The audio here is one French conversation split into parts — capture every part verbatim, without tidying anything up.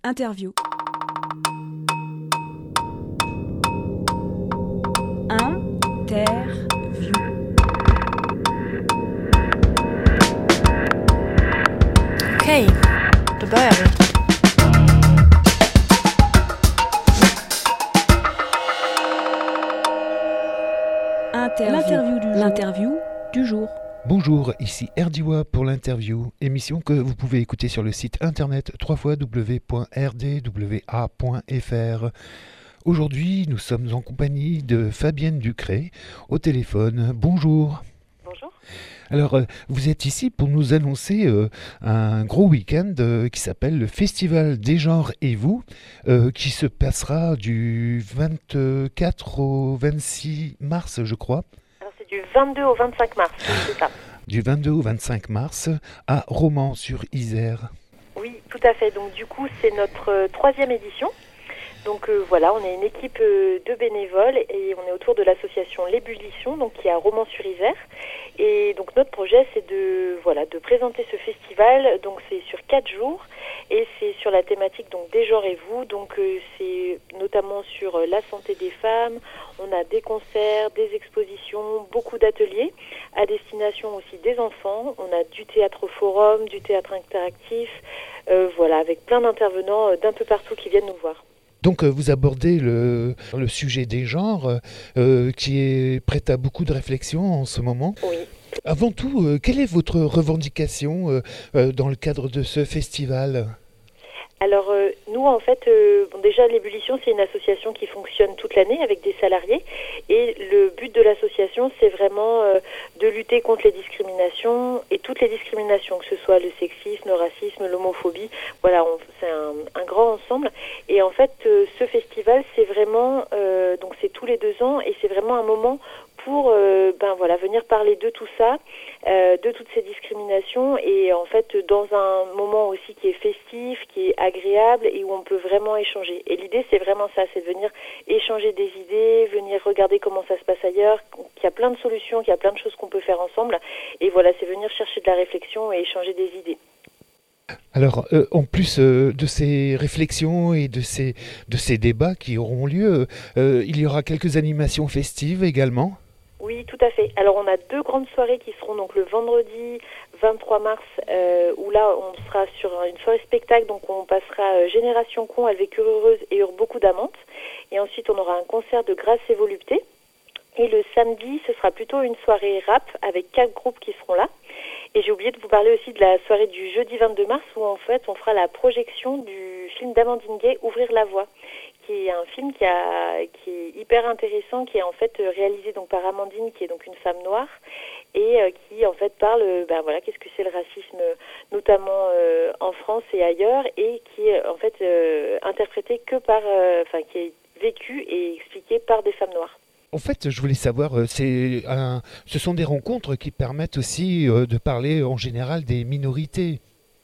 Interview. Interview. Okej, då börjar vi. Interview. L'interview du jour. L'interview du jour. Bonjour, ici Erdiwa pour l'interview, émission que vous pouvez écouter sur le site internet w w w point r d w a point f r. Aujourd'hui, nous sommes en compagnie de Fabienne Ducré au téléphone. Bonjour. Bonjour. Alors, euh, vous êtes ici pour nous annoncer euh, un gros week-end euh, qui s'appelle le Festival des genres et vous, euh, qui se passera du vingt-quatre au vingt-six mars, je crois. Du vingt-deux au vingt-cinq mars, c'est ça. Du vingt-deux au vingt-cinq mars à Romans-sur-Isère. Oui, tout à fait. Donc du coup, c'est notre euh, troisième édition. Donc euh, voilà, on est une équipe euh, de bénévoles et on est autour de l'association L'Ébullition, donc qui est à Romans-sur-Isère. Et donc notre projet, c'est de voilà de présenter ce festival. Donc c'est sur quatre jours et c'est sur la thématique donc des genres et vous. Donc euh, c'est notamment sur euh, la santé des femmes. On a des concerts, des expositions, beaucoup d'ateliers à destination aussi des enfants. On a du théâtre forum, du théâtre interactif, euh, voilà, avec plein d'intervenants euh, d'un peu partout qui viennent nous voir. Donc vous abordez le, le sujet des genres euh, qui est prêt à beaucoup de réflexions en ce moment. Oui. Avant tout, euh, quelle est votre revendication euh, euh, dans le cadre de ce festival ? Alors euh, nous en fait, euh, bon, déjà l'Ébullition c'est une association qui fonctionne toute l'année avec des salariés et le but de l'association c'est vraiment euh, de lutter contre les discriminations et toutes les discriminations, que ce soit le sexisme, le racisme, l'homophobie, voilà, on, c'est un, un grand ensemble et en fait euh, ce festival c'est vraiment, euh, donc c'est tous les deux ans et c'est vraiment un moment pour euh, ben voilà venir parler de tout ça, euh, de toutes ces discriminations et en fait dans un moment aussi qui est festif, qui est agréable et où on peut vraiment échanger. Et l'idée c'est vraiment ça, c'est de venir échanger des idées, venir regarder comment ça se passe ailleurs, qu'il y a plein de solutions, qu'il y a plein de choses qu'on peut faire ensemble et voilà, c'est venir chercher de la réflexion et échanger des idées. Alors, euh, en plus euh, de ces réflexions et de ces, de ces débats qui auront lieu, euh, il y aura quelques animations festives également. Oui, tout à fait. Alors, on a deux grandes soirées qui seront donc le vendredi vingt-trois mars, euh, où là, on sera sur une soirée spectacle. Donc, on passera euh, Génération Con, elles vécurent heureuses et eurent beaucoup d'amantes. Et ensuite, on aura un concert de Grâce et Volupté. Et le samedi, ce sera plutôt une soirée rap avec quatre groupes qui seront là. Et j'ai oublié de vous parler aussi de la soirée du jeudi vingt-deux mars, où en fait, on fera la projection du film d'Amandine Gay, Ouvrir la voie, qui est un film qui, a, qui est hyper intéressant, qui est en fait réalisé donc par Amandine, qui est donc une femme noire, et euh, qui en fait parle, euh, ben voilà, qu'est-ce que c'est le racisme, notamment euh, en France et ailleurs, et qui est en fait euh, interprété que par, enfin euh, qui est vécu et expliqué par des femmes noires. En fait, je voulais savoir, euh, c'est un, ce sont des rencontres qui permettent aussi euh, de parler en général des minorités.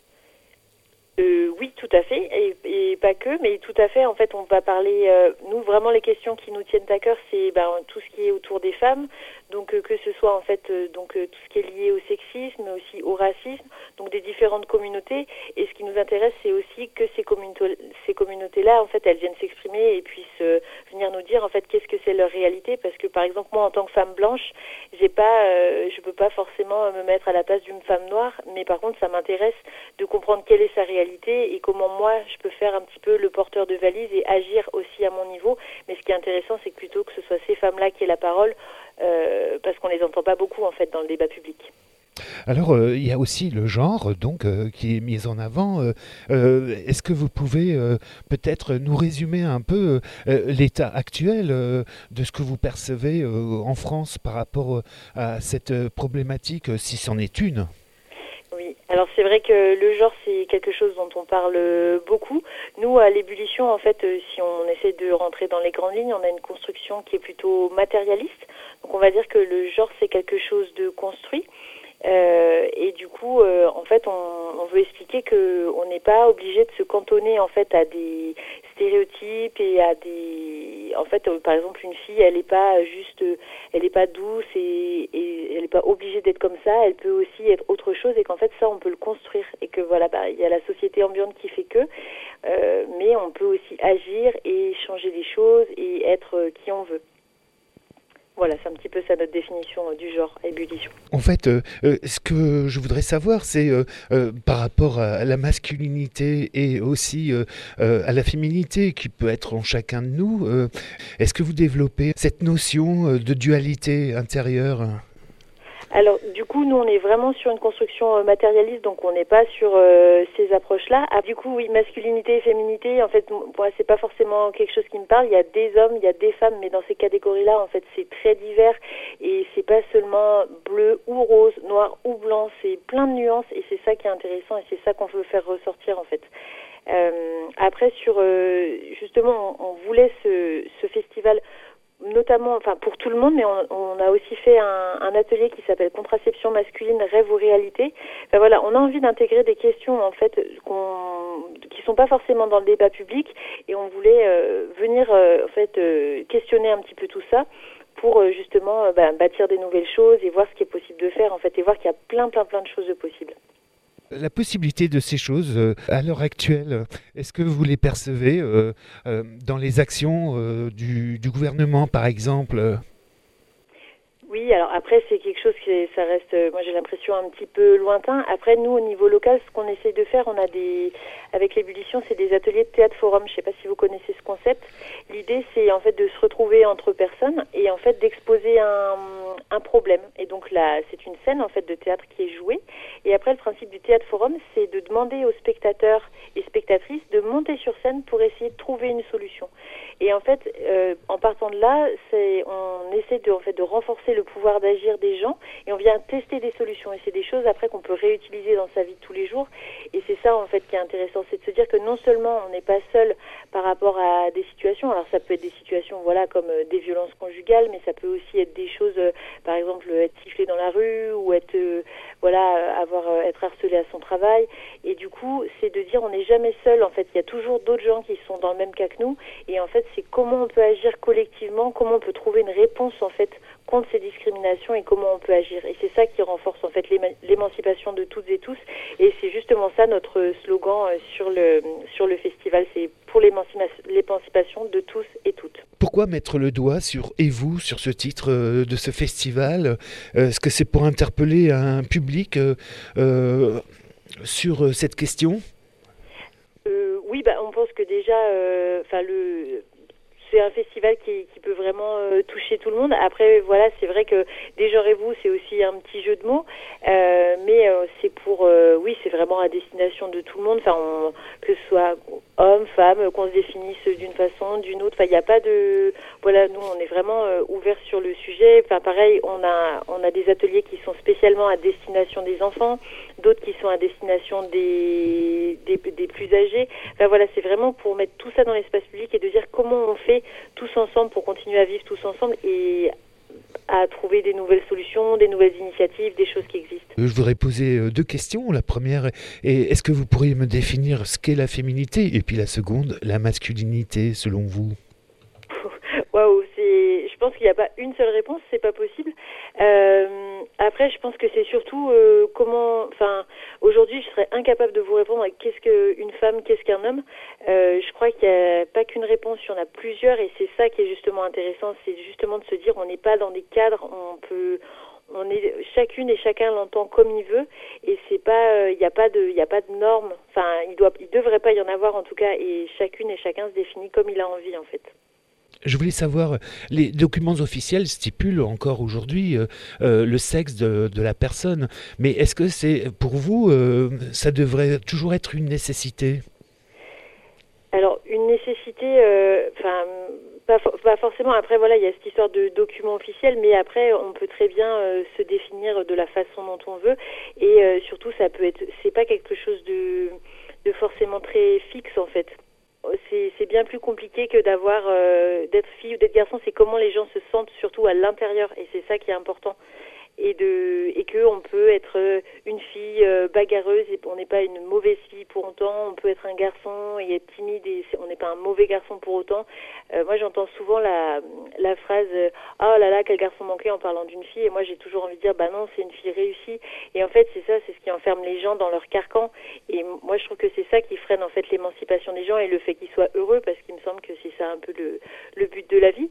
Euh, oui, tout à fait, et, et pas que, mais tout à fait. En fait, on va parler, euh, nous, vraiment, les questions qui nous tiennent à cœur, c'est ben, tout ce qui est autour des femmes, donc euh, que ce soit en fait euh, donc euh, tout ce qui est lié au sexisme, mais aussi au racisme, donc des différentes communautés. Et ce qui nous intéresse, c'est aussi que ces communautés, ces communautés-là, en fait, elles viennent s'exprimer et puissent euh, venir nous dire en fait qu'est-ce que c'est leur réalité. Parce que par exemple, moi, en tant que femme blanche, j'ai pas, euh, je peux pas forcément me mettre à la place d'une femme noire, mais par contre, ça m'intéresse de comprendre quelle est sa réalité et comment moi je peux faire un petit peu le porteur de valise et agir aussi à mon niveau. Mais ce qui est intéressant, c'est que plutôt que ce soit ces femmes-là qui aient la parole, euh, parce qu'on les entend pas beaucoup en fait dans le débat public. Alors, euh, il y a aussi le genre donc euh, qui est mis en avant. Euh, euh, est-ce que vous pouvez euh, peut-être nous résumer un peu euh, l'état actuel euh, de ce que vous percevez euh, en France par rapport euh, à cette euh, problématique, si c'en est une ? Oui, alors c'est vrai que le genre c'est quelque chose dont on parle beaucoup. Nous à l'Ébullition en fait, euh, si on essaie de rentrer dans les grandes lignes, on a une construction qui est plutôt matérialiste. Donc on va dire que le genre c'est quelque chose de construit. Euh, et du coup, euh, en fait, on, on veut expliquer que on n'est pas obligé de se cantonner en fait à des stéréotypes et à des. En fait, euh, par exemple, une fille, elle n'est pas juste, euh, elle n'est pas douce et, et elle n'est pas obligée d'être comme ça. Elle peut aussi être autre chose et qu'en fait, ça, on peut le construire et que voilà, bah, il y a la société ambiante qui fait que. Euh, mais on peut aussi agir et changer les choses et être euh, qui on veut. Voilà, c'est un petit peu ça notre définition euh, du genre ébullition. En fait, euh, euh, ce que je voudrais savoir, c'est euh, euh, par rapport à la masculinité et aussi euh, euh, à la féminité qui peut être en chacun de nous, euh, est-ce que vous développez cette notion euh, de dualité intérieure ? Alors, du coup, nous, on est vraiment sur une construction euh, matérialiste, donc on n'est pas sur euh, ces approches-là. Ah, du coup, oui, masculinité et féminité, en fait, moi, c'est pas forcément quelque chose qui me parle. Il y a des hommes, il y a des femmes, mais dans ces catégories-là, en fait, c'est très divers et c'est pas seulement bleu ou rose, noir ou blanc, c'est plein de nuances et c'est ça qui est intéressant et c'est ça qu'on veut faire ressortir, en fait. Euh, après, sur euh, justement, on, on voulait ce, ce festival notamment, enfin pour tout le monde, mais on, on a aussi fait un, un atelier qui s'appelle Contraception masculine, rêve ou réalité. Enfin, voilà, on a envie d'intégrer des questions en fait qu'on, qui sont pas forcément dans le débat public, et on voulait euh, venir euh, en fait euh, questionner un petit peu tout ça pour euh, justement euh, bah, bâtir des nouvelles choses et voir ce qui est possible de faire en fait, et voir qu'il y a plein plein plein de choses de possibles. La possibilité de ces choses euh, à l'heure actuelle, est-ce que vous les percevez euh, euh, dans les actions euh, du, du gouvernement, par exemple ? Oui, alors après c'est quelque chose qui ça reste, euh, moi j'ai l'impression un petit peu lointain. Après nous au niveau local, ce qu'on essaye de faire, on a des, avec l'ébullition, c'est des ateliers de théâtre forum. Je ne sais pas si vous connaissez ce concept. L'idée c'est en fait de se retrouver entre personnes et en fait d'exposer un, un problème. Et donc là c'est une scène en fait de théâtre qui est jouée. Et après le principe du théâtre forum, c'est de demander aux spectateurs et spectatrices de monter sur scène pour essayer de trouver une solution. Et en fait, euh, en partant de là, c'est, on essaie de, en fait, de renforcer le pouvoir d'agir des gens et on vient tester des solutions. Et c'est des choses après qu'on peut réutiliser dans sa vie de tous les jours. Et c'est ça en fait qui est intéressant, c'est de se dire que non seulement on n'est pas seul par rapport à des situations, alors ça peut être des situations voilà comme euh, des violences conjugales, mais ça peut aussi être des choses, euh, par exemple être sifflé dans la rue ou être euh, voilà avoir euh, être harcelé à son travail. Et du coup, c'est de dire on n'est jamais seul. En fait, il y a toujours d'autres gens qui sont dans le même cas que nous. Et en fait, c'est comment on peut agir collectivement, comment on peut trouver une réponse en fait contre ces discriminations et comment on peut agir. Et c'est ça qui renforce en fait l'émancipation de toutes et tous. Et c'est justement ça notre slogan sur le sur le festival, c'est pour l'émancipation de tous et toutes. Pourquoi mettre le doigt sur « Et vous » sur ce titre de ce festival ? Est-ce que c'est pour interpeller un public euh, euh, sur cette question ? euh, Oui, bah, on pense que déjà, enfin euh, le... c'est un festival qui, qui peut vraiment euh, toucher tout le monde. Après, voilà, c'est vrai que Dégenrez-vous, c'est aussi un petit jeu de mots, euh, mais euh, c'est pour, euh, oui, c'est vraiment à destination de tout le monde. Enfin, on, que ce soit homme, femme, qu'on se définisse d'une façon, d'une autre. Enfin, il n'y a pas de, voilà, nous, on est vraiment euh, ouvert sur le sujet. Enfin, pareil, on a, on a des ateliers qui sont spécialement à destination des enfants, d'autres qui sont à destination des, des, des plus âgés. Enfin, voilà, c'est vraiment pour mettre tout ça dans l'espace public et de dire comment on fait tous ensemble pour continuer à vivre tous ensemble et à trouver des nouvelles solutions, des nouvelles initiatives, des choses qui existent. Je voudrais poser deux questions. La première est, est-ce que vous pourriez me définir ce qu'est la féminité ? Et puis la seconde, la masculinité, selon vous ? Waouh, c'est... je pense qu'il n'y a pas une seule réponse, c'est pas possible. Euh, après, je pense que c'est surtout euh, comment... Enfin, aujourd'hui, je serais incapable de vous répondre à qu'est-ce qu'une femme, qu'est-ce qu'un homme. Euh, je crois qu'il n'y a pas qu'une réponse, il y en a plusieurs, et c'est ça qui est justement intéressant, c'est justement de se dire on n'est pas dans des cadres, on peut... On est chacune et chacun l'entend comme il veut et c'est pas, il euh, n'y a pas de, il y a pas de normes. Enfin, il doit, il devrait pas y en avoir en tout cas et chacune et chacun se définit comme il a envie en fait. Je voulais savoir, les documents officiels stipulent encore aujourd'hui euh, euh, le sexe de, de la personne, mais est-ce que c'est pour vous, euh, ça devrait toujours être une nécessité ? Alors une nécessité, enfin. Euh, Pas, for- pas forcément. Après, voilà, il y a cette histoire de documents officiels, mais après, on peut très bien euh, se définir de la façon dont on veut. Et euh, surtout, ça peut être, c'est pas quelque chose de, de forcément très fixe en fait. C'est, c'est bien plus compliqué que d'avoir euh, d'être fille ou d'être garçon. C'est comment les gens se sentent surtout à l'intérieur, et c'est ça qui est important. et de et que on peut être une fille euh, bagarreuse et on n'est pas une mauvaise fille pour autant. On peut être un garçon et être timide et on n'est pas un mauvais garçon pour autant. Euh, moi, j'entends souvent la la phrase euh, oh là là, quel garçon manqué en parlant d'une fille. Et moi, j'ai toujours envie de dire bah non, c'est une fille réussie. Et en fait, c'est ça, c'est ce qui enferme les gens dans leur carcan. Et moi, je trouve que c'est ça qui freine en fait l'émancipation des gens et le fait qu'ils soient heureux, parce qu'il me semble que c'est ça un peu le le but de la vie.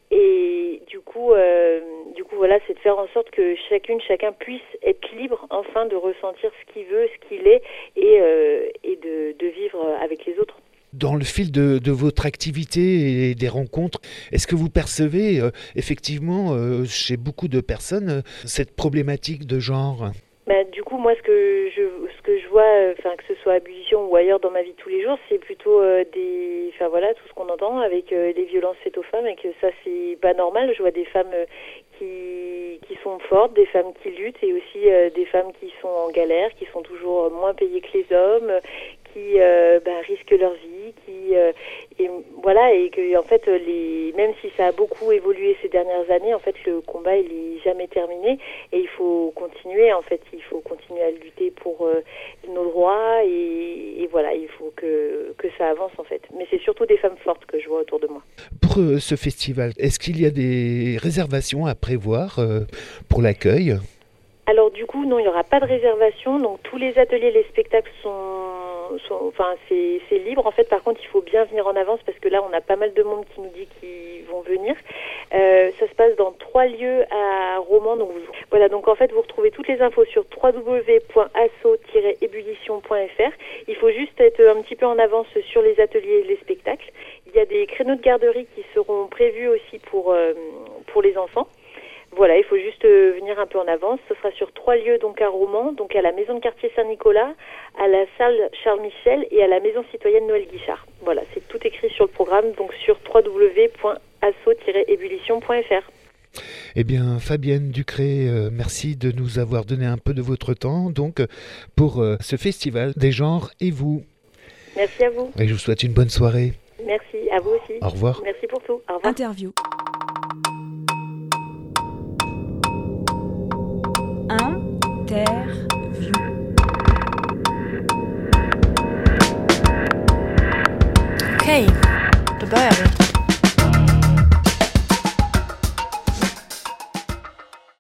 Et du coup, euh, du coup, voilà, c'est de faire en sorte que chacune, chacun puisse être libre, enfin, de ressentir ce qu'il veut, ce qu'il est, et, euh, et de, de vivre avec les autres. Dans le fil de, de votre activité et des rencontres, est-ce que vous percevez euh, effectivement euh, chez beaucoup de personnes euh, cette problématique de genre ? Bah, du coup, moi, ce que je, ce que je vois, enfin, que ce soit à Budition ou ailleurs dans ma vie de tous les jours, c'est plutôt euh, des, enfin voilà, tout ce qu'on entend avec euh, les violences faites aux femmes, et que ça, c'est pas normal. Je vois des femmes euh, qui, qui sont fortes, des femmes qui luttent, et aussi euh, des femmes qui sont en galère, qui sont toujours moins payées que les hommes, qui euh, bah, risquent leur vie, qui euh, et voilà, et que en fait, les, même si ça a beaucoup évolué ces dernières années, en fait, le combat il est jamais terminé, et il faut continuer. En fait, il faut continuer à lutter pour euh, nos droits, et, et voilà, il faut que que ça avance en fait. Mais c'est surtout des femmes fortes que je vois autour de moi. Pour euh, ce festival, est-ce qu'il y a des réservations à prévoir euh, pour l'accueil ? Alors du coup, non, il n'y aura pas de réservation. Donc tous les ateliers, les spectacles sont, sont enfin c'est, c'est libre. En fait, par contre, il faut bien venir en avance, parce que là, on a pas mal de monde qui nous dit qu'ils vont venir. Euh, ça se passe dans trois lieux à Romans. Donc vous, voilà. Donc en fait, vous retrouvez toutes les infos sur w w w point asso tiret ébullition point f r. Il faut juste être un petit peu en avance sur les ateliers et les spectacles. Il y a des créneaux de garderie qui seront prévus aussi pour euh, pour les enfants. Voilà, il faut juste euh, venir un peu en avance. Ce sera sur trois lieux, donc à Romans, donc à la maison de quartier Saint-Nicolas, à la salle Charles-Michel et à la maison citoyenne Noël Guichard. Voilà, c'est tout écrit sur le programme, donc sur w w w point asso tiret ébullition point f r. Eh bien, Fabienne Ducré, euh, merci de nous avoir donné un peu de votre temps, donc pour euh, ce festival des genres et vous. Merci à vous. Et je vous souhaite une bonne soirée. Merci, à vous aussi. Au revoir. Merci pour tout. Au revoir. Interview. Interview. Okej, då börjar vi.